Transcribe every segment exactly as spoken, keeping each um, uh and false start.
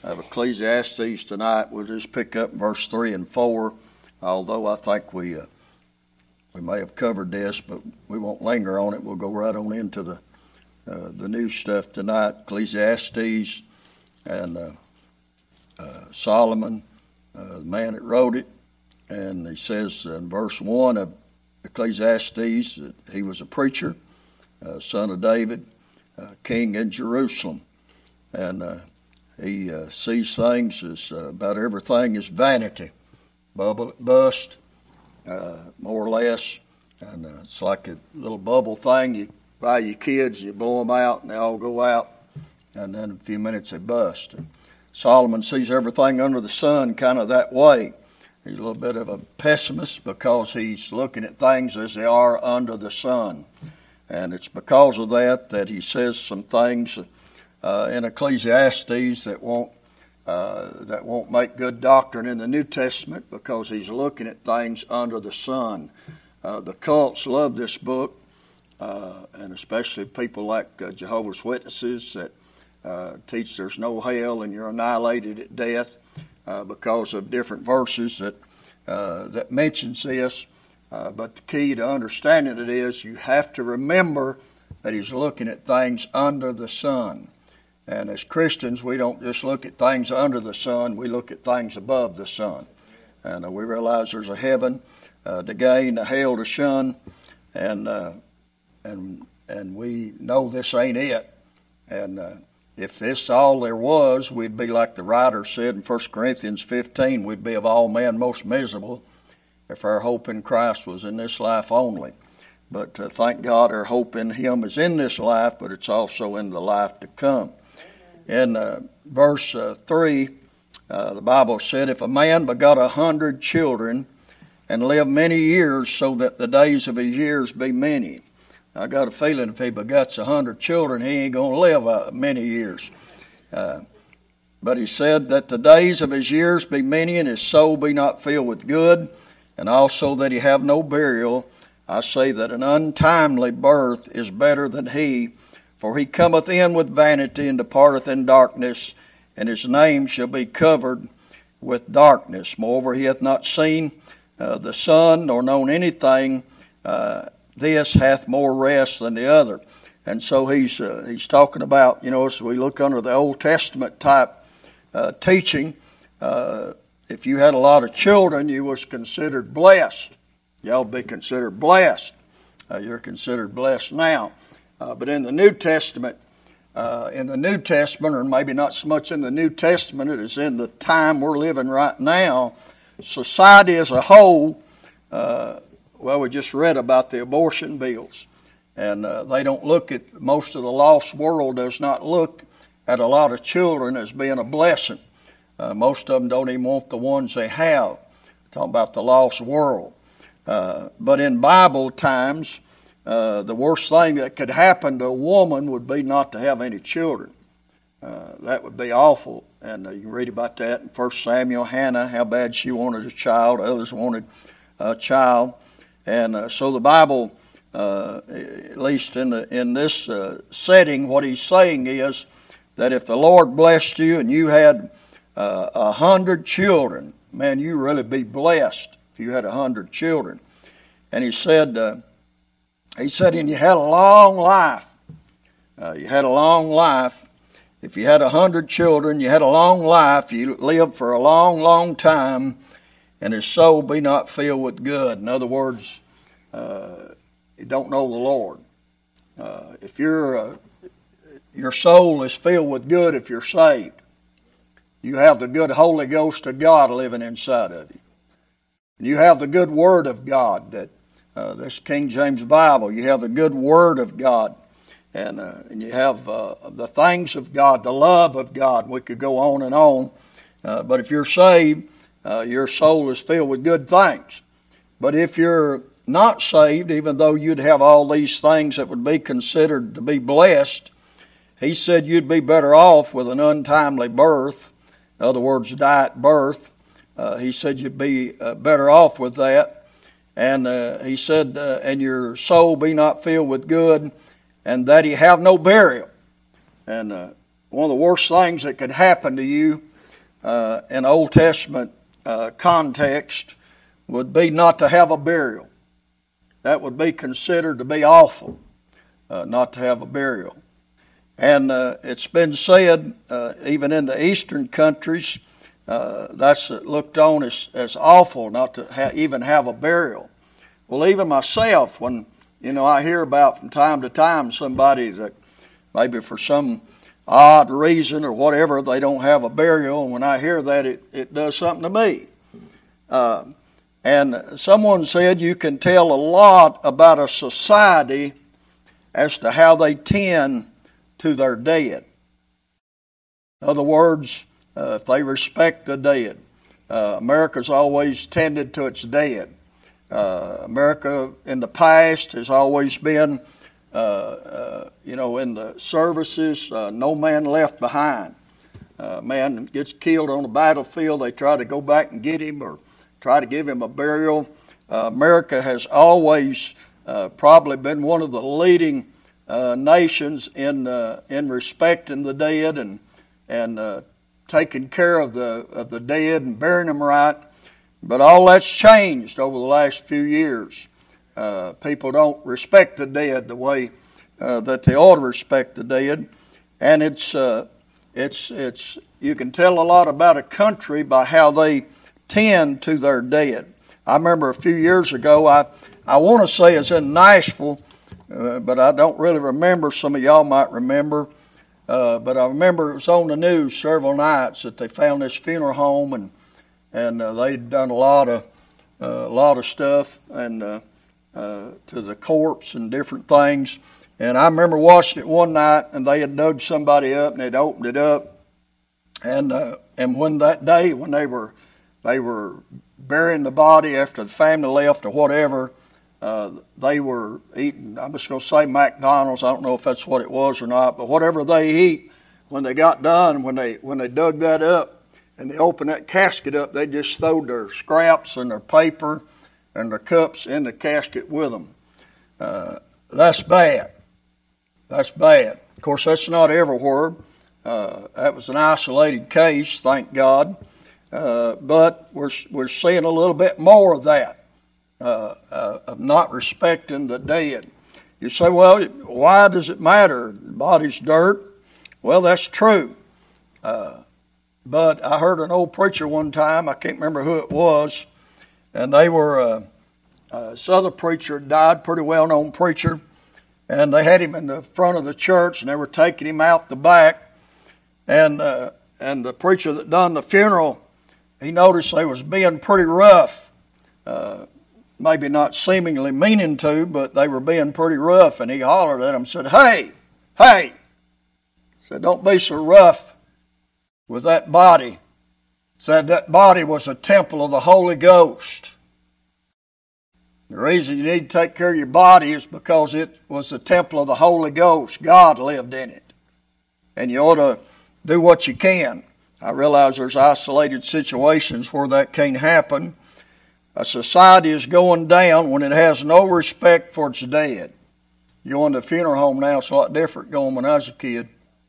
of Ecclesiastes tonight. We'll just pick up verse three and four, although I think we uh, we may have covered this, but we won't linger on it. We'll go right on into the uh, the new stuff tonight. Ecclesiastes and uh, uh, Solomon, uh, the man that wrote it, and he says in verse one of Ecclesiastes that he was a preacher, uh, son of David, uh, king in Jerusalem, and uh, he uh, sees things as uh, about everything is vanity, bubble, bust, uh, more or less, and uh, it's like a little bubble thing. You buy your kids, you blow them out, and they all go out, and then in a few minutes they bust. And Solomon sees everything under the sun kind of that way. He's a little bit of a pessimist because he's looking at things as they are under the sun. And it's because of that that he says some things uh, in Ecclesiastes that won't uh, that won't make good doctrine in the New Testament, because he's looking at things under the sun. Uh, the cults love this book, uh, and especially people like uh, Jehovah's Witnesses that uh, teach there's no hell and you're annihilated at death. Uh, because of different verses that uh, that mentions this. Uh, but the key to understanding it is you have to remember that he's looking at things under the sun. And as Christians, we don't just look at things under the sun, we look at things above the sun. And uh, we realize there's a heaven uh, to gain, a hell to shun, and uh, and and we know this ain't it. And uh, If this all there was, we'd be like the writer said in First Corinthians fifteen, we'd be of all men most miserable if our hope in Christ was in this life only. But uh, thank God our hope in Him is in this life, but it's also in the life to come. In uh, verse uh, three, uh, the Bible said, if a man begot a hundred children and lived many years, so that the days of his years be many. I got a feeling if he begets a hundred children, he ain't going to live uh, many years. Uh, but he said that the days of his years be many, and his soul be not filled with good, and also that he have no burial. I say that an untimely birth is better than he, for he cometh in with vanity and departeth in darkness, and his name shall be covered with darkness. Moreover, he hath not seen uh, the sun, nor known anything uh, this hath more rest than the other. And so he's uh, he's talking about, you know, as we look under the Old Testament type uh, teaching, uh, if you had a lot of children, you was considered blessed. Y'all be considered blessed. Uh, you're considered blessed now. Uh, but in the New Testament, uh, in the New Testament, or maybe not so much in the New Testament, it is in the time we're living right now, society as a whole, uh, well, we just read about the abortion bills, and uh, they don't look at, most of the lost world does not look at a lot of children as being a blessing. Uh, most of them don't even want the ones they have. Talking about the lost world. Uh, but in Bible times, uh, the worst thing that could happen to a woman would be not to have any children. Uh, that would be awful, and uh, you can read about that in First Samuel. Hannah, how bad she wanted a child. Others wanted a child. And uh, so the Bible, uh, at least in the in this uh, setting, what he's saying is that if the Lord blessed you and you had uh, a hundred children, man, you really be blessed if you had a hundred children. And he said, uh, he said, and you had a long life. Uh, you had a long life. If you had a hundred children, you had a long life. You lived for a long, long time. And his soul be not filled with good. In other words, uh, you don't know the Lord. Uh, if you're, uh, your soul is filled with good if you're saved. You have the good Holy Ghost of God living inside of you. And you have the good Word of God, that uh, this King James Bible, you have the good Word of God. And, uh, and you have uh, the things of God, the love of God. We could go on and on. Uh, but if you're saved, Uh, your soul is filled with good things. But if you're not saved, even though you'd have all these things that would be considered to be blessed, he said you'd be better off with an untimely birth. In other words, die at birth. Uh, he said you'd be uh, better off with that. And uh, he said, uh, and your soul be not filled with good, and that he have no burial. And uh, one of the worst things that could happen to you uh, in Old Testament uh, context would be not to have a burial. That would be considered to be awful, uh, not to have a burial. And uh, it's been said, uh, even in the eastern countries, uh, that's looked on as, as awful not to ha- even have a burial. Well, even myself, when you know I hear about from time to time somebody that maybe for some odd reason or whatever they don't have a burial, and when I hear that, it, it does something to me. Uh, and someone said you can tell a lot about a society as to how they tend to their dead. In other words, uh, if they respect the dead. Uh, America's always tended to its dead. Uh, America in the past has always been, uh, uh, you know, in the services, uh, no man left behind. Uh, man gets killed on the battlefield, they try to go back and get him or try to give him a burial. Uh, America has always uh, probably been one of the leading uh, nations in uh, in respecting the dead and and uh, taking care of the of the dead and burying them right. But all that's changed over the last few years. Uh, people don't respect the dead the way uh, that they ought to respect the dead, and it's uh, it's it's you can tell a lot about a country by how they tend to their dead. I remember a few years ago, I I want to say it's in Nashville, uh, but I don't really remember. Some of y'all might remember, uh, but I remember it was on the news several nights that they found this funeral home and. And uh, they'd done a lot of uh, a lot of stuff and uh, uh, to the corpse and different things. And I remember watching it one night, and they had dug somebody up and they'd opened it up. And uh, and when that day when they were they were burying the body after the family left or whatever, uh, they were eating. I'm just going to say McDonald's. I don't know if that's what it was or not, but whatever they eat, when they got done, when they when they dug that up. And they opened that casket up, they just throwed their scraps and their paper and their cups in the casket with them. Uh, that's bad. That's bad. Of course, that's not everywhere. Uh, that was an isolated case, thank God. Uh, but we're we're seeing a little bit more of that, uh, uh, of not respecting the dead. You say, well, why does it matter? The body's dirt. Well, that's true. Uh, But I heard an old preacher one time, I can't remember who it was, and they were, uh, uh, this other preacher died, pretty well-known preacher, and they had him in the front of the church, and they were taking him out the back, and uh, and the preacher that done the funeral, he noticed they was being pretty rough, uh, maybe not seemingly meaning to, but they were being pretty rough, and he hollered at them and said, hey, hey, said, don't be so rough with that body. Said that body was a temple of the Holy Ghost. The reason you need to take care of your body is because it was the temple of the Holy Ghost. God lived in it. And you ought to do what you can. I realize there's isolated situations where that can't happen. A society is going down when it has no respect for its dead. You go into a funeral home now, it's a lot different going when I was a kid.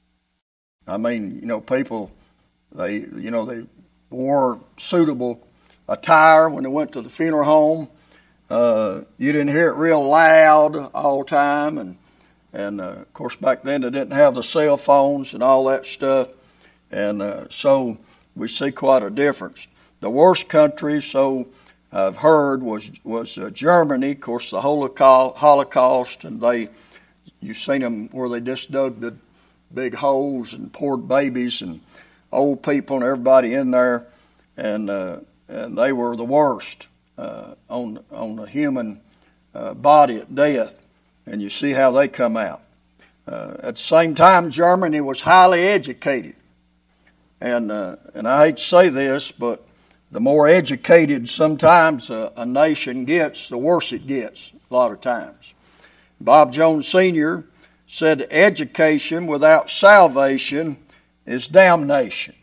I mean, you know, people... They, you know, they wore suitable attire when they went to the funeral home. Uh, you didn't hear it real loud all the time, and and uh, of course back then they didn't have the cell phones and all that stuff, and uh, so we see quite a difference. The worst country, so I've heard, was was uh, Germany. Of course, the Holocaust, and they, you've seen them where they just dug the big holes and poured babies and old people and everybody in there, and uh, and they were the worst uh, on on the human uh, body at death, and you see how they come out. Uh, at the same time, Germany was highly educated, and uh, and I hate to say this, but the more educated sometimes a, a nation gets, the worse it gets a lot of times. Bob Jones Senior said, "Education without salvation is damnation.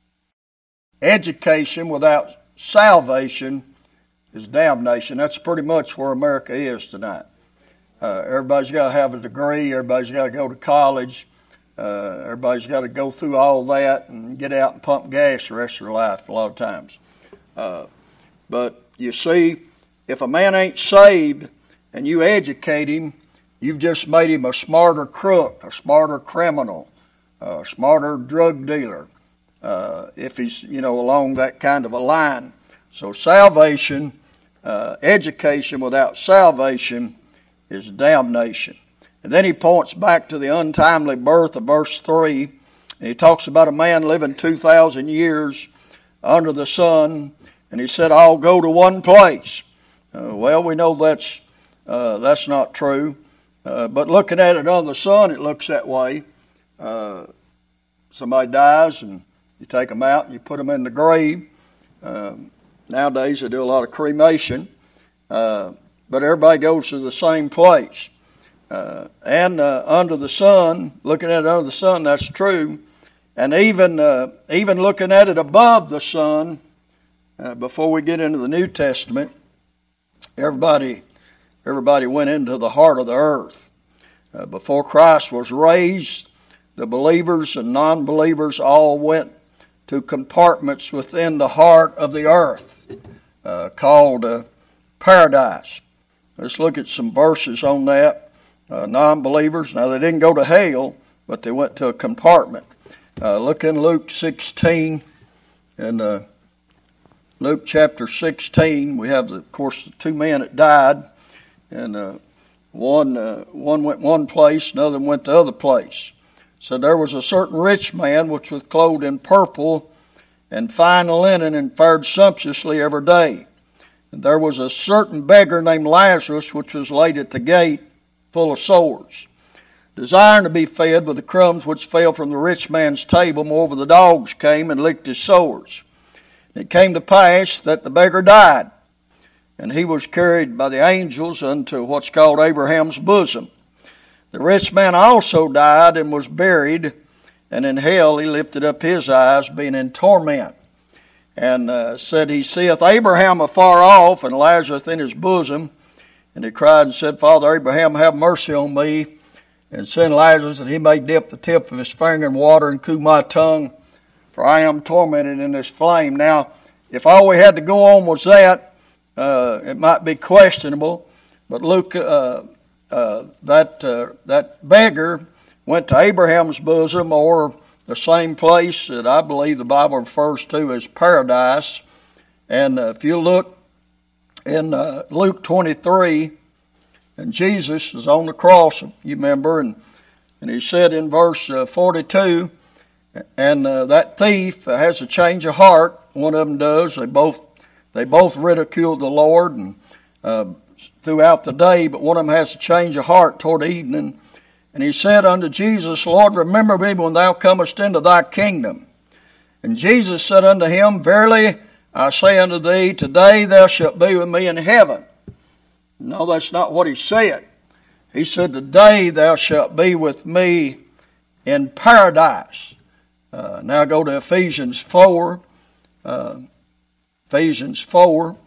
Education without salvation is damnation." That's pretty much where America is tonight. Uh, everybody's got to have a degree. Everybody's got to go to college. Uh, everybody's got to go through all that and get out and pump gas the rest of their life a lot of times. Uh, but you see, if a man ain't saved and you educate him, you've just made him a smarter crook, a smarter criminal, a smarter drug dealer, uh, if he's, you know, along that kind of a line. So salvation, uh, education without salvation is damnation. And then he points back to the untimely birth of verse three. And he talks about a man living two thousand years under the sun. And he said, I'll go to one place. Uh, well, we know that's uh, that's not true. Uh, but looking at it under the sun, it looks that way. Uh, somebody dies and you take them out and you put them in the grave. Uh, nowadays they do a lot of cremation. Uh, but everybody goes to the same place. Uh, and uh, under the sun, looking at it under the sun, that's true. And even uh, even looking at it above the sun, uh, before we get into the New Testament, everybody everybody went into the heart of the earth. Uh, before Christ was raised, the believers and non-believers all went to compartments within the heart of the earth, uh, called uh, paradise. Let's look at some verses on that. Uh, non-believers, now they didn't go to hell, but they went to a compartment. Uh, look in Luke sixteen, in uh, Luke chapter sixteen, we have, the, of course, the two men that died, and uh, one uh, one went one place, another went the other place. So there was a certain rich man which was clothed in purple and fine linen and fared sumptuously every day. And there was a certain beggar named Lazarus which was laid at the gate, full of sores, desiring to be fed with the crumbs which fell from the rich man's table. Moreover, the dogs came and licked his sores. And it came to pass that the beggar died, and he was carried by the angels unto what's called Abraham's bosom. The rich man also died and was buried, and in hell he lifted up his eyes, being in torment, and uh, said, He seeth Abraham afar off, and Lazarus in his bosom. And he cried and said, Father Abraham, have mercy on me, and send Lazarus that he may dip the tip of his finger in water and cool my tongue, for I am tormented in this flame. Now, if all we had to go on was that, uh, it might be questionable. But Luke, uh, uh, that uh, that beggar went to Abraham's bosom, or the same place that I believe the Bible refers to as paradise. And uh, if you look in uh, Luke twenty-three, and Jesus is on the cross, you remember, and, and he said in verse uh, forty-two, and uh, that thief has a change of heart. One of them does. They both they both ridiculed the Lord and uh, throughout the day, but one of them has a change of heart toward evening. And he said unto Jesus, Lord, remember me when thou comest into thy kingdom. And Jesus said unto him, Verily I say unto thee, today thou shalt be with me in heaven. No, that's not what he said. He said, today thou shalt be with me in paradise. Uh, now go to Ephesians four. Uh, Ephesians four.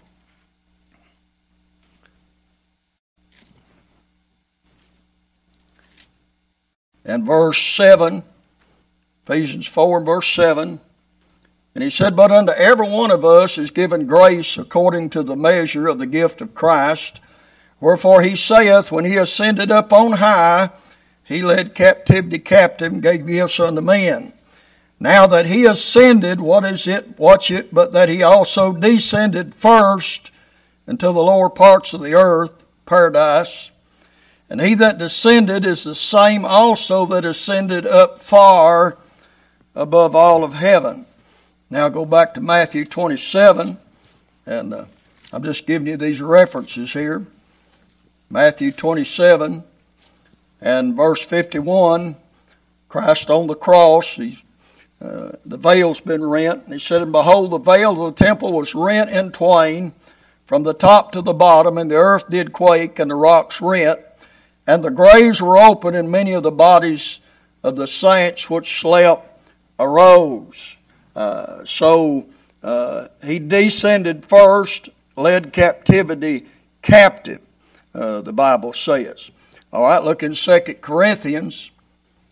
And verse seven. Ephesians four and verse seven. And he said, But unto every one of us is given grace according to the measure of the gift of Christ. Wherefore he saith, when he ascended up on high, he led captivity captive and gave gifts unto men. Now that he ascended, what is it? Watch it, but that he also descended first into the lower parts of the earth, paradise. And he that descended is the same also that ascended up far above all of heaven. Now go back to Matthew twenty-seven, and uh, I'm just giving you these references here. Matthew twenty-seven and verse fifty-one, Christ on the cross, he's, uh, the veil's been rent. And he said, And behold, the veil of the temple was rent in twain from the top to the bottom, and the earth did quake, and the rocks rent, and the graves were open, and many of the bodies of the saints which slept arose. Uh, so uh, he descended first, led captivity captive, uh, the Bible says. All right, look in Second Corinthians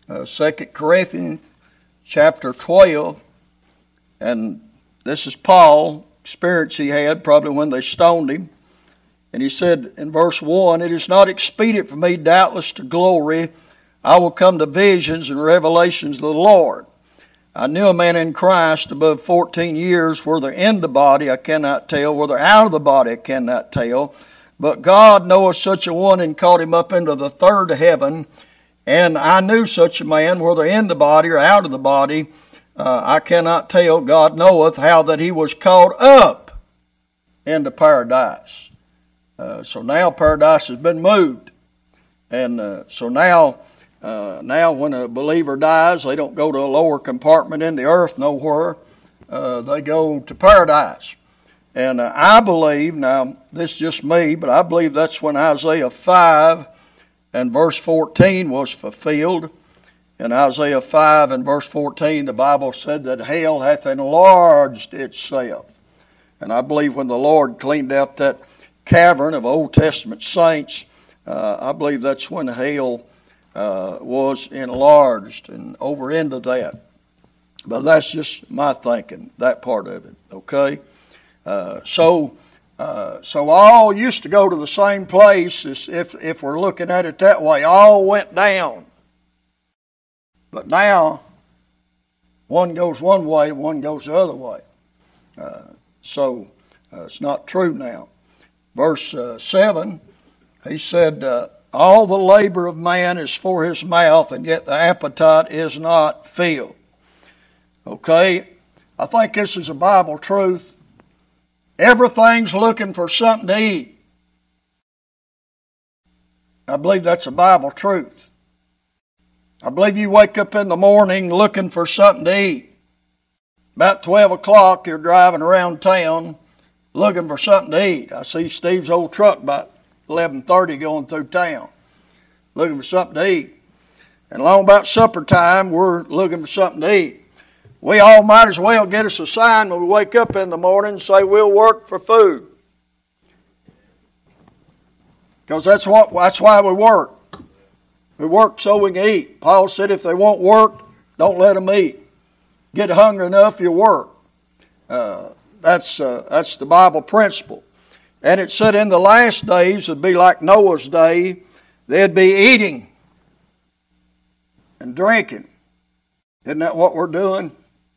uh, Second Corinthians chapter twelve, and this is Paul, experience he had probably when they stoned him. And he said in verse one, "It is not expedient for me doubtless to glory. I will come to visions and revelations of the Lord. I knew a man in Christ above fourteen years, whether in the body I cannot tell, whether out of the body I cannot tell. But God knoweth such a one, and caught him up into the third heaven. And I knew such a man, whether in the body or out of the body, uh, I cannot tell. God knoweth how that he was caught up into paradise." Uh, so now paradise has been moved. And uh, so now... Uh, now when a believer dies, they don't go to a lower compartment in the earth nowhere. Uh, they go to paradise. And uh, I believe, now this is just me, but I believe that's when Isaiah five and verse fourteen was fulfilled. In Isaiah five and verse fourteen, the Bible said that hell hath enlarged itself. And I believe when the Lord cleaned out that cavern of Old Testament saints, uh, I believe that's when hell Uh, was enlarged and over into that. But that's just my thinking, that part of it, okay? Uh, so uh, so all used to go to the same place, as if, if we're looking at it that way. All went down. But now, one goes one way, one goes the other way. Uh, so uh, it's not true now. Verse uh, seven, he said, uh, "All the labor of man is for his mouth, and yet the appetite is not filled." Okay? I think this is a Bible truth. Everything's looking for something to eat. I believe that's a Bible truth. I believe you wake up in the morning looking for something to eat. About twelve o'clock, you're driving around town looking for something to eat. I see Steve's old truck about eleven thirty going through town, looking for something to eat. And along about supper time, we're looking for something to eat. We all might as well get us a sign when we wake up in the morning and say we'll work for food. Because that's what that's why we work. We work so we can eat. Paul said if they won't work, don't let them eat. Get hungry enough, you work. Uh, that's uh, that's the Bible principle. And it said in the last days, it'd be like Noah's day, they'd be eating and drinking. Isn't that what we're doing?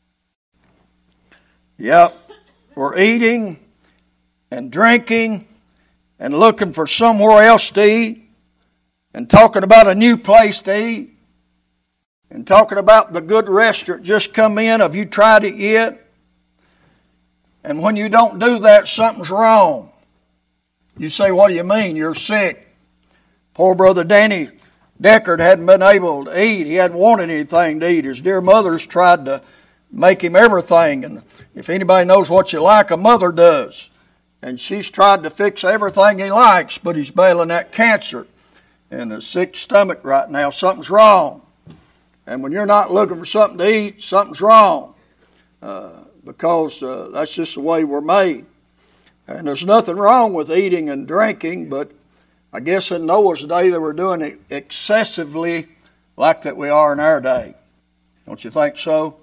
Yep. We're eating and drinking and looking for somewhere else to eat and talking about a new place to eat and talking about the good restaurant just come in. Have you tried it yet? And when you don't do that, something's wrong. You say, what do you mean? You're sick. Poor brother Danny Deckard hadn't been able to eat. He hadn't wanted anything to eat. His dear mother's tried to make him everything. And if anybody knows what you like, a mother does. And she's tried to fix everything he likes, but he's battling that cancer and a sick stomach right now. Something's wrong. And when you're not looking for something to eat, something's wrong. Uh, because uh, that's just the way we're made. And there's nothing wrong with eating and drinking, but I guess in Noah's day they were doing it excessively like that we are in our day. Don't you think so?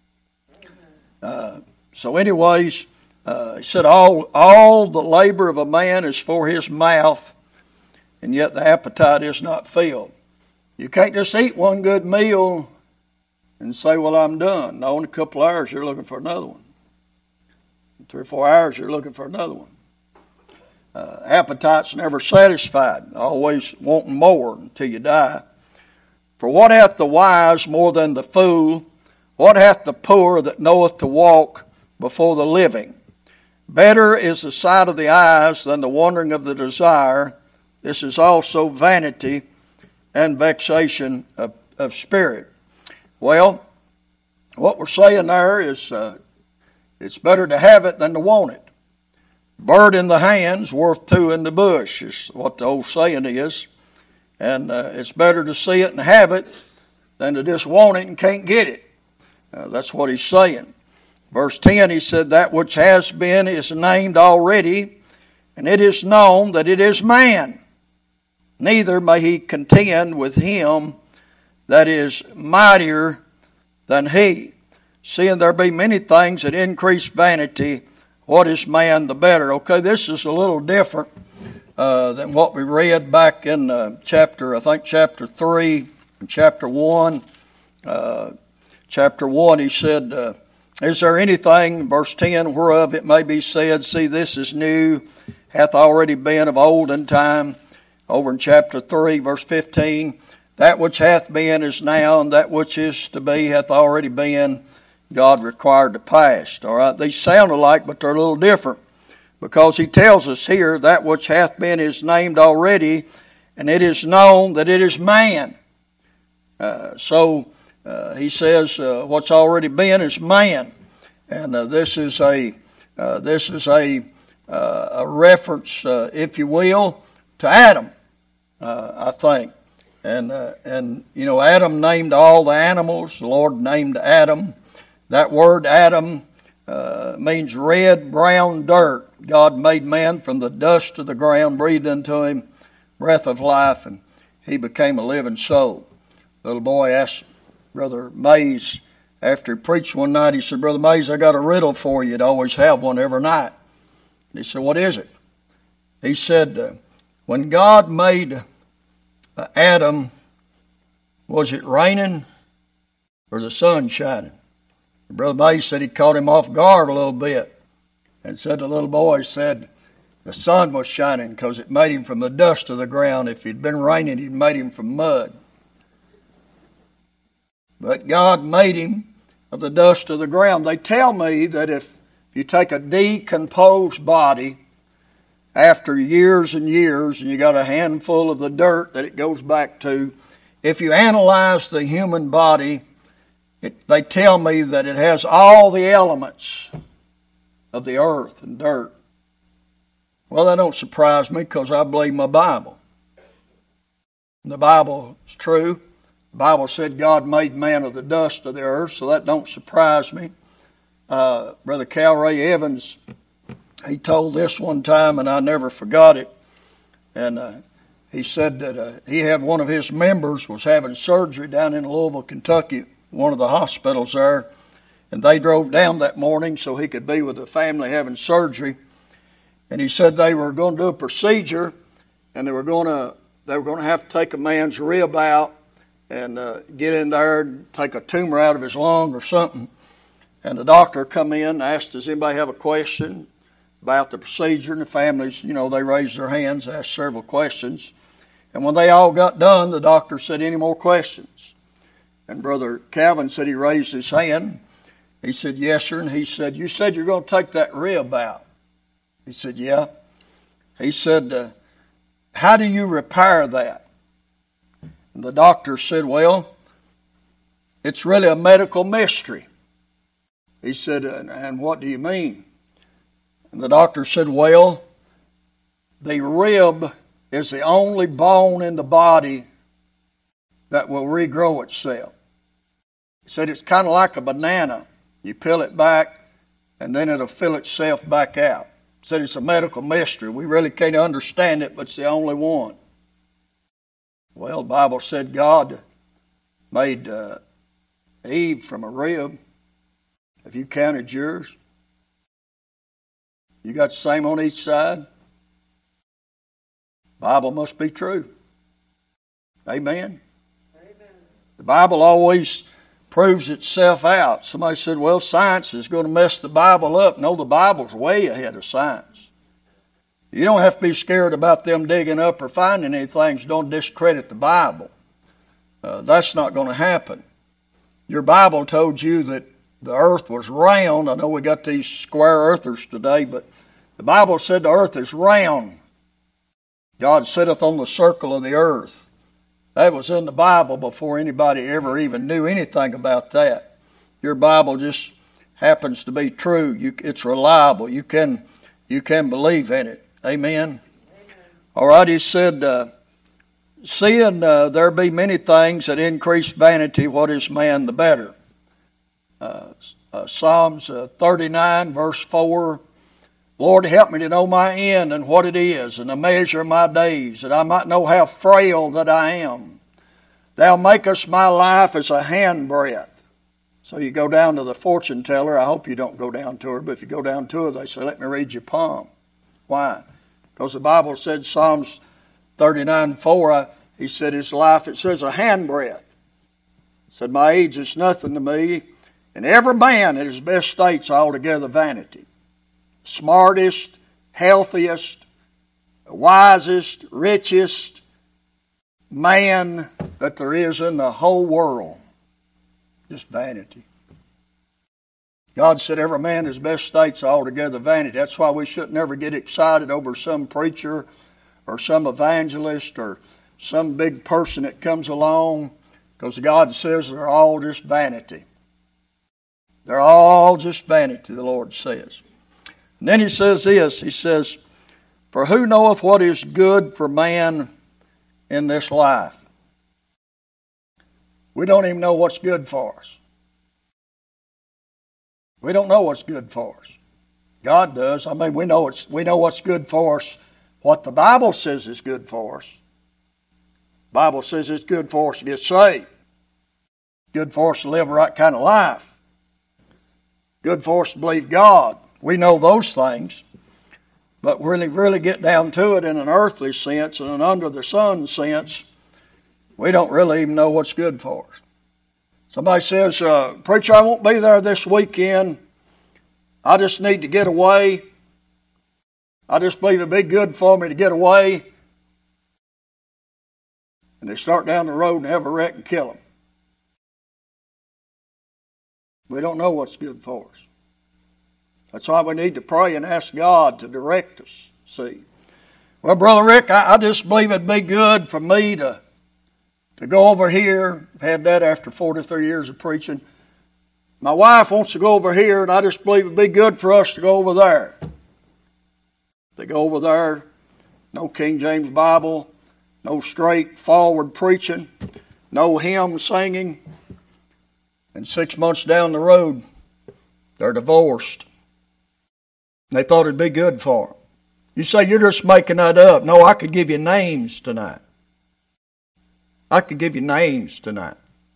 Uh, so anyways, uh, he said all, all the labor of a man is for his mouth, and yet the appetite is not filled. You can't just eat one good meal and say, well, I'm done. No, in a couple of hours you're looking for another one. In three or four hours you're looking for another one. Uh, appetite's never satisfied, always wanting more until you die. For what hath the wise more than the fool? What hath the poor that knoweth to walk before the living? Better is the sight of the eyes than the wandering of the desire. This is also vanity and vexation of, of spirit. Well, what we're saying there is uh, it's better to have it than to want it. Bird in the hand's worth two in the bush is what the old saying is. And uh, it's better to see it and have it than to just want it and can't get it. Uh, that's what he's saying. Verse ten, he said, that which has been is named already, and it is known that it is man. Neither may he contend with him that is mightier than he. Seeing there be many things that increase vanity, what is man the better? Okay, this is a little different uh, than what we read back in uh, chapter, I think chapter three and chapter one. Uh, chapter one, he said, uh, is there anything, verse ten, whereof it may be said, see, this is new, hath already been of olden time. Over in chapter three, verse fifteen, that which hath been is now, and that which is to be hath already been, God required to pass. All right, these sound alike, but they're a little different, because he tells us here, that which hath been is named already, and it is known that it is man. Uh, so uh, he says, uh, what's already been is man, and uh, this is a uh, this is a uh, a reference, uh, if you will, to Adam, uh, I think. And, uh, and you know, Adam named all the animals. The Lord named Adam. That word Adam uh, means red, brown dirt. God made man from the dust of the ground, breathed into him breath of life, and he became a living soul. The little boy asked Brother Mays, after he preached one night, he said, Brother Mays, I got a riddle for you. You'd always have one every night. And he said, what is it? He said, uh, when God made uh, Adam, was it raining or the sun shining? And Brother Mays said he caught him off guard a little bit and said the little boy said the sun was shining because it made him from the dust of the ground. If it had been raining, he'd made him from mud. But God made him of the dust of the ground. They tell me that if you take a decomposed body after years and years, and you got a handful of the dirt that it goes back to, if you analyze the human body, it, they tell me that it has all the elements of the earth and dirt. Well, that don't surprise me because I believe my Bible. And the Bible is true. The Bible said God made man of the dust of the earth, so that don't surprise me. Uh, Brother Cal Ray Evans, he told this one time, and I never forgot it. And uh, he said that uh, he had one of his members was having surgery down in Louisville, Kentucky, one of the hospitals there. And they drove down that morning so he could be with the family having surgery. And he said they were going to do a procedure, and they were going to they were going to have to take a man's rib out and uh, get in there and take a tumor out of his lung or something. And the doctor come in and asked, does anybody have a question about the procedure? And the families, you know, they raised their hands, asked several questions. And when they all got done, the doctor said, any more questions? And Brother Calvin said he raised his hand. He said, yes, sir. And he said, you said you're going to take that rib out. He said, yeah. He said, uh, how do you repair that? And the doctor said, well, it's really a medical mystery. He said, and what do you mean? And the doctor said, well, the rib is the only bone in the body that will regrow itself. He said, it's kind of like a banana. You peel it back, and then it'll fill itself back out. He said, it's a medical mystery. We really can't understand it, but it's the only one. Well, the Bible said God made uh, Eve from a rib. Have you counted yours? You got the same on each side? Bible must be true. Amen? Amen. The Bible always proves itself out. Somebody said, well, science is going to mess the Bible up. No, the Bible's way ahead of science. You don't have to be scared about them digging up or finding anything. So don't discredit the Bible. Uh, that's not going to happen. Your Bible told you that the earth was round. I know we got these square earthers today, but the Bible said the earth is round. God sitteth on the circle of the earth. That was in the Bible before anybody ever even knew anything about that. Your Bible just happens to be true. You, it's reliable. You can, you can believe in it. Amen? Amen. All right, he said, uh, seeing uh, there be many things that increase vanity, what is man the better? Uh, uh, Psalms uh, thirty-nine, verse four, Lord, help me to know my end and what it is, and the measure of my days, that I might know how frail that I am. Thou makest my life as a handbreadth. So you go down to the fortune teller. I hope you don't go down to her, but if you go down to her, they say, let me read your palm. Why? Because the Bible said, Psalms thirty-nine four, he said his life, it says a handbreadth. He said, my age is nothing to me, and every man at his best state's altogether vanity. Smartest, healthiest, wisest, richest man that there is in the whole world. Just vanity. God said every man his best state's altogether vanity. That's why we shouldn't ever get excited over some preacher or some evangelist or some big person that comes along, because God says they're all just vanity. They're all just vanity, the Lord says. And then he says this, he says, for who knoweth what is good for man in this life? We don't even know what's good for us. We don't know what's good for us. God does. I mean, we know it's we know what's good for us, what the Bible says is good for us. The Bible says it's good for us to get saved. Good for us to live the right kind of life. Good for us to believe God. We know those things. But when we really get down to it in an earthly sense and an under the sun sense, we don't really even know what's good for us. Somebody says, uh, preacher, I won't be there this weekend. I just need to get away. I just believe it'd be good for me to get away. And they start down the road and have a wreck and kill them. We don't know what's good for us. That's why we need to pray and ask God to direct us. See, well, Brother Rick, I, I just believe it'd be good for me to, to go over here. I've had that after forty-three years of preaching. My wife wants to go over here, and I just believe it'd be good for us to go over there. They go over there, no King James Bible, no straightforward preaching, no hymn singing. And six months down the road, they're divorced. They thought it'd be good for them. You say, you're just making that up. No, I could give you names tonight. I could give you names tonight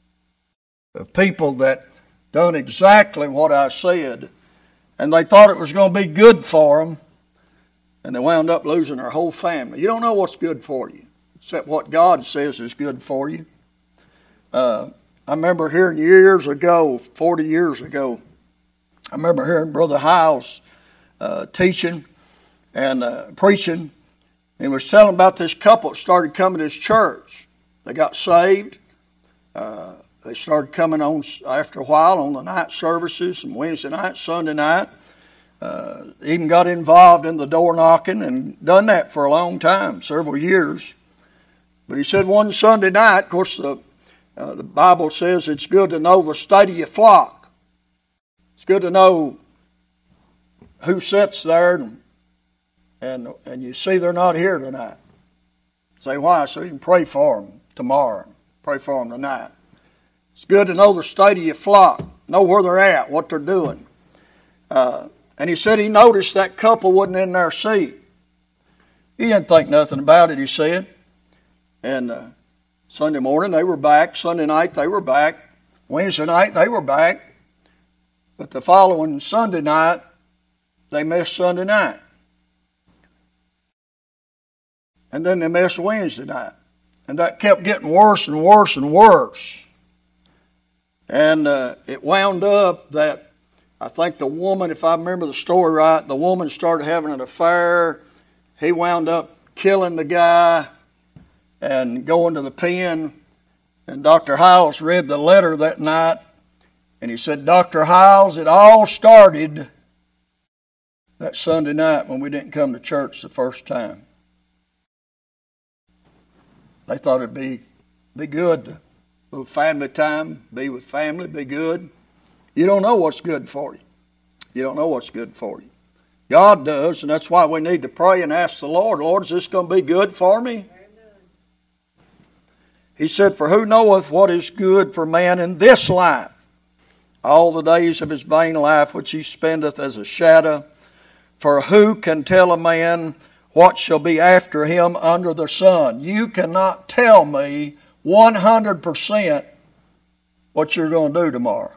of people that done exactly what I said, and they thought it was going to be good for them, and they wound up losing their whole family. You don't know what's good for you, except what God says is good for you. Uh, I remember hearing years ago, forty years ago, I remember hearing Brother Hiles uh, teaching and uh, preaching. He was telling about this couple that started coming to his church. They got saved. Uh, they started coming on after a while on the night services, and Wednesday night, Sunday night. Uh, even got involved in the door knocking and done that for a long time, several years. But he said one Sunday night, of course, the Uh, the Bible says it's good to know the state of your flock. It's good to know who sits there and and, and you see they're not here tonight. Say why? So you can pray for them tomorrow. Pray for them tonight. It's good to know the state of your flock. Know where they're at, what they're doing. Uh, and he said he noticed that couple wasn't in their seat. He didn't think nothing about it, he said. And uh, Sunday morning, they were back. Sunday night, they were back. Wednesday night, they were back. But the following Sunday night, they missed Sunday night. And then they missed Wednesday night. And that kept getting worse and worse and worse. And uh, it wound up that I think the woman, if I remember the story right, the woman started having an affair. He wound up killing the guy and going to the pen. And Doctor Hiles read the letter that night, and he said, Doctor Hiles, it all started that Sunday night when we didn't come to church the first time. They thought it'd be, be good, a little family time, be with family, be good. You don't know what's good for you. You don't know what's good for you. God does, and that's why we need to pray and ask the Lord, Lord, is this going to be good for me? He said, for who knoweth what is good for man in this life, all the days of his vain life which he spendeth as a shadow? For who can tell a man what shall be after him under the sun? You cannot tell me one hundred percent what you're going to do tomorrow.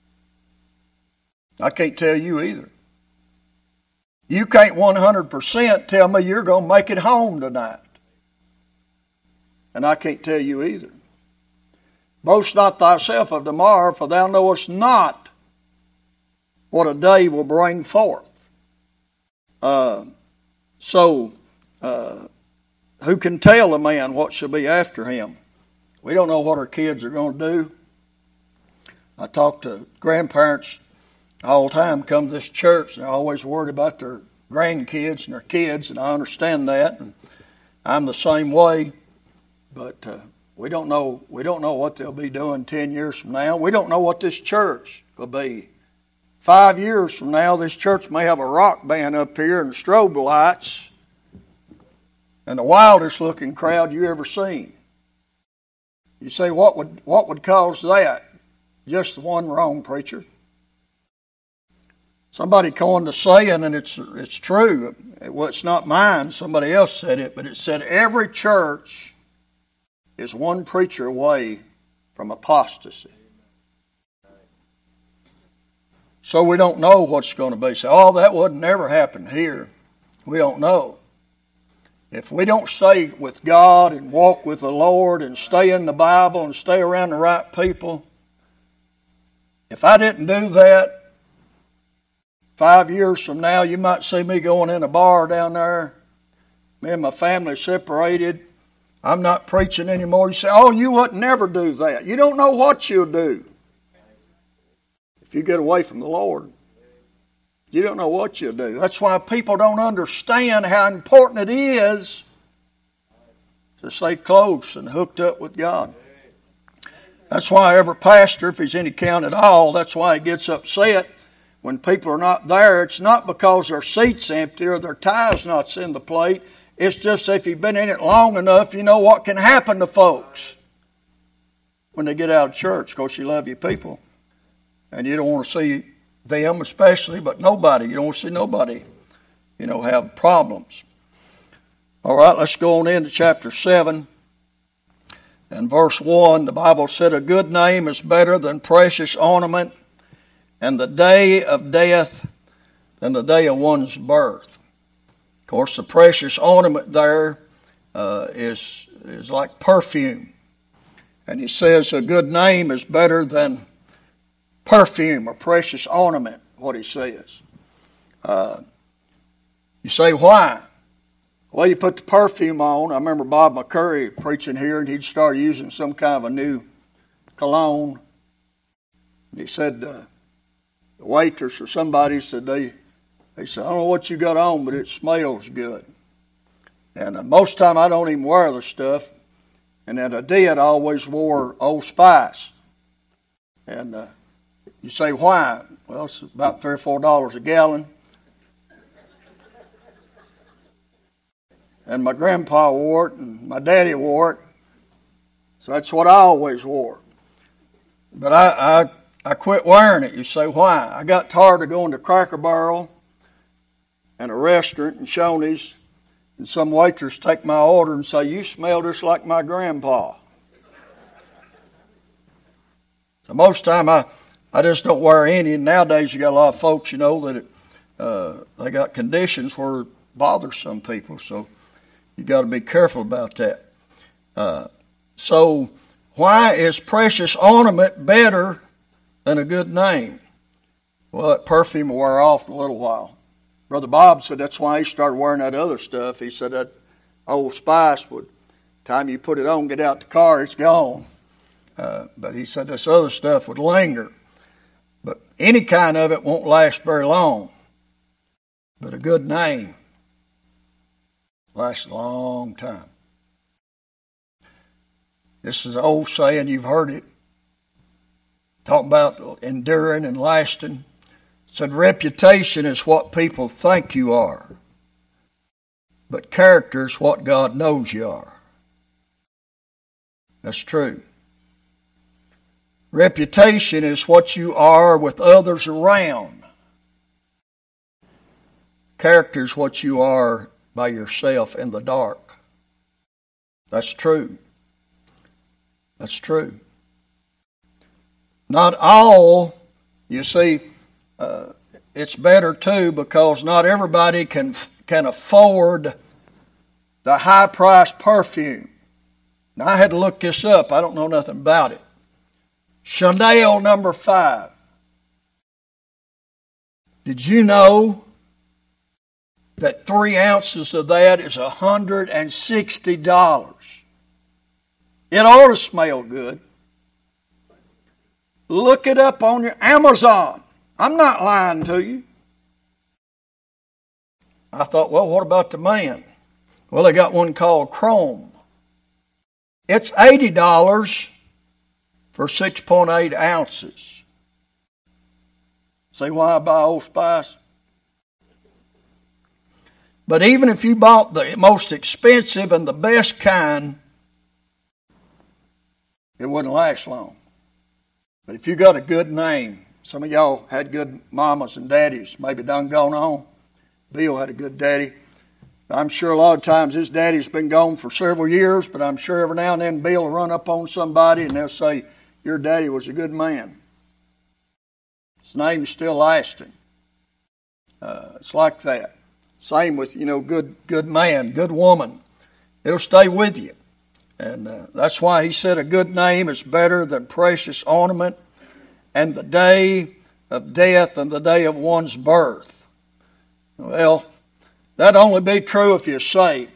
I can't tell you either. You can't one hundred percent tell me you're going to make it home tonight. And I can't tell you either. Boast not thyself of tomorrow, for thou knowest not what a day will bring forth. Uh, so, uh, who can tell a man what shall be after him? We don't know what our kids are going to do. I talk to grandparents all the time, come to this church, and they're always worried about their grandkids and their kids, and I understand that, and I'm the same way. But uh, we don't know. We don't know what they'll be doing ten years from now. We don't know what this church will be. Five years from now, this church may have a rock band up here and strobe lights, and the wildest looking crowd you ever seen. You say, what would what would cause that? Just the one wrong preacher. Somebody coined a saying, and it's it's true. Well, it's not mine. Somebody else said it, but it said every church is one preacher away from apostasy. So we don't know what's going to be. So, oh, that would never happen here. We don't know. If we don't stay with God and walk with the Lord and stay in the Bible and stay around the right people, if I didn't do that, five years from now, you might see me going in a bar down there. Me and my family separated. I'm not preaching anymore. You say, oh, you wouldn't never do that. You don't know what you'll do if you get away from the Lord. You don't know what you'll do. That's why people don't understand how important it is to stay close and hooked up with God. That's why every pastor, if he's any count at all, that's why he gets upset when people are not there. It's not because their seat's empty or their tie's not in the plate. It's just if you've been in it long enough, you know what can happen to folks when they get out of church. Of course, you love your people, and you don't want to see them especially, but nobody. You don't want to see nobody, you know, have problems. All right, let's go on into chapter seven. And verse one, the Bible said, a good name is better than precious ornament, and the day of death than the day of one's birth. Of course, the precious ornament there uh, is, is like perfume. And he says a good name is better than perfume or precious ornament, what he says. Uh, you say, why? Well, you put the perfume on. I remember Bob McCurry preaching here, and he'd start using some kind of a new cologne. And he said, uh, the waitress or somebody said, they, they said, I don't know what you got on, but it smells good. And uh, most of the time I don't even wear the stuff. And that I did, I always wore Old Spice. And uh, you say, why? Well, it's about three or four dollars a gallon. And my grandpa wore it, and my daddy wore it. So that's what I always wore. But I, I, I quit wearing it. You say, why? I got tired of going to Cracker Barrel and a restaurant in Shoney's, and some waitress take my order and say, you smell just like my grandpa. So most of the time I, I just don't wear any. And nowadays you got a lot of folks, you know, that it, uh, they got conditions where it bothers some people. So you got to be careful about that. Uh, so why is precious ornament better than a good name? Well, that perfume will wear off in a little while. Brother Bob said that's why he started wearing that other stuff. He said that Old Spice would, time you put it on, get out the car, it's gone. Uh, but he said this other stuff would linger. But any kind of it won't last very long. But a good name lasts a long time. This is an old saying, you've heard it. Talking about enduring and lasting. It said reputation is what people think you are. But character is what God knows you are. That's true. Reputation is what you are with others around. Character is what you are by yourself in the dark. That's true. That's true. Not all, you see, uh, it's better too because not everybody can can afford the high-priced perfume. Now, I had to look this up. I don't know nothing about it. Chanel number five. Did you know that three ounces of that is one hundred sixty dollars? It ought to smell good. Look it up on your Amazon. I'm not lying to you. I thought, well, what about the man? Well, they got one called Chrome. It's eighty dollars for six point eight ounces. See why I buy Old Spice? But even if you bought the most expensive and the best kind, it wouldn't last long. But if you got a good name, some of y'all had good mamas and daddies, maybe done gone on. Bill had a good daddy. I'm sure a lot of times his daddy's been gone for several years, but I'm sure every now and then Bill will run up on somebody and they'll say, your daddy was a good man. His name's still lasting. Uh, it's like that. Same with, you know, good good man, good woman. It'll stay with you. And uh, that's why he said a good name is better than precious ornament, and the day of death and the day of one's birth. Well, that'd only be true if you're saved.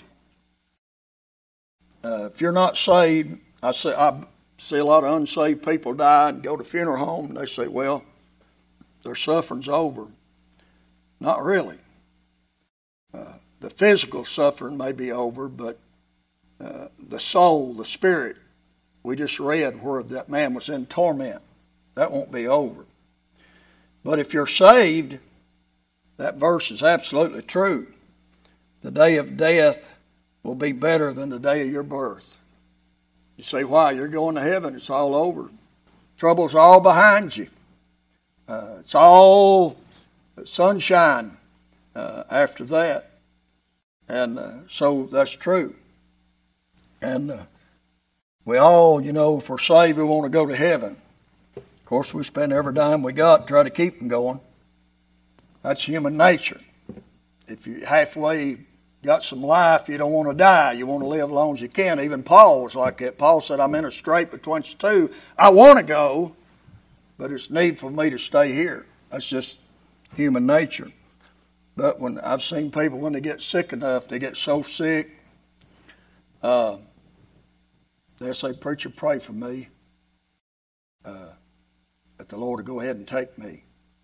Uh, if you're not saved, I see, I see a lot of unsaved people die and go to funeral home, and they say, well, their suffering's over. Not really. Uh, the physical suffering may be over, but uh, the soul, the spirit, we just read where that man was in torment. That won't be over. But if you're saved, that verse is absolutely true. The day of death will be better than the day of your birth. You say, why? You're going to heaven. It's all over. Trouble's all behind you. Uh, it's all sunshine uh, after that. And uh, so that's true. And uh, we all, you know, if we're saved, we want to go to heaven. Of course, we spend every dime we got to try to keep them going. That's human nature. If you halfway got some life, you don't want to die. You want to live as long as you can. Even Paul was like that. Paul said, I'm in a strait between the two. I want to go, but it's needful for me to stay here. That's just human nature. But when I've seen people, when they get sick enough, they get so sick, uh, they'll say, preacher, pray for me, uh, that the Lord will go ahead and take me.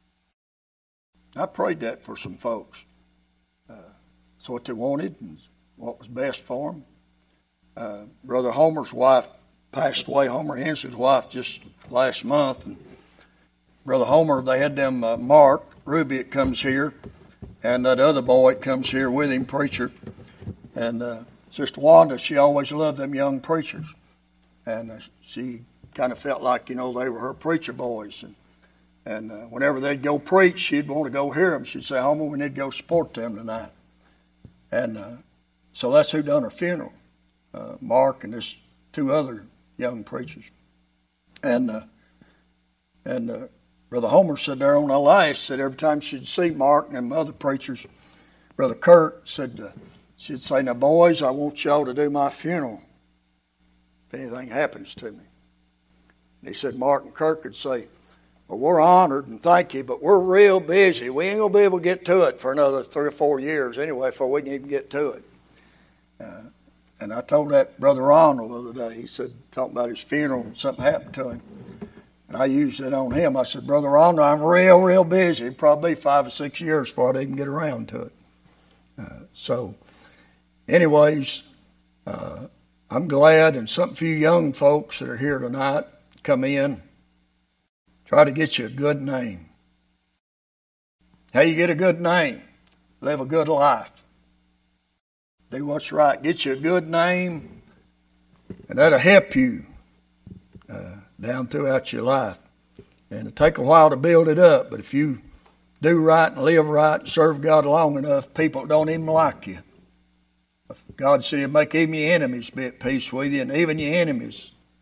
I prayed that for some folks. Uh, it's what they wanted and what was best for them. Uh, Brother Homer's wife passed away, Homer Henson's wife, just last month. And Brother Homer, they had them, uh, Mark Ruby, it comes here, and that other boy that comes here with him, preacher. And uh, Sister Wanda, she always loved them young preachers. And uh, she kind of felt like, you know, they were her preacher boys. And, and uh, whenever they'd go preach, she'd want to go hear them. She'd say, Homer, we need to go support them tonight. And uh, so that's who done her funeral, uh, Mark and this two other young preachers. And uh, and uh, Brother Homer said there on the last, said every time she'd see Mark and them other preachers, Brother Kurt said, uh, she'd say, now boys, I want y'all to do my funeral if anything happens to me. And he said Mark and Kurt could say, well, we're honored and thank you, but we're real busy. We ain't going to be able to get to it for another three or four years anyway before we can even get to it. Uh, and I told that Brother Ronald the other day. He said, talking about his funeral and something happened to him. And I used it on him. I said, Brother Ronald, I'm real, real busy. It'll probably be five or six years before I even get around to it. Uh, so, anyways, uh, I'm glad, and some few young folks that are here tonight come in, try to get you a good name. How you get a good name? Live a good life. Do what's right. Get you a good name, and that'll help you uh, down throughout your life. And it'll take a while to build it up, but if you do right and live right and serve God long enough, people don't even like you. God said he'll make even your enemies be at peace with you, and even your enemies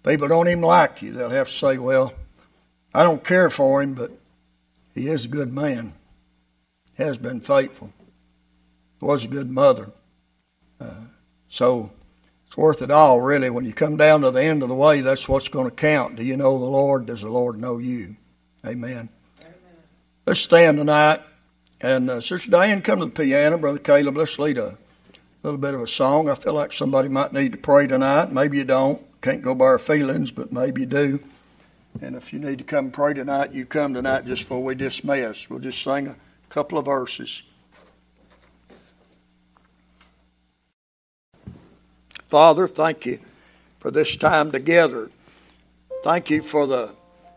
People don't even like you. They'll have to say, well, I don't care for him, but he is a good man. Has been faithful. Was a good mother. Uh, so it's worth it all, really. When you come down to the end of the way, that's what's going to count. Do you know the Lord? Does the Lord know you? Amen. Amen. Let's stand tonight. And uh, Sister Diane, come to the piano. Brother Caleb, let's lead a little bit of a song. I feel like somebody might need to pray tonight. Maybe you don't. Can't go by our feelings, but maybe you do. And if you need to come pray tonight, you come tonight just before we dismiss. We'll just sing a couple of verses. Father, thank you for this time together. Thank you for the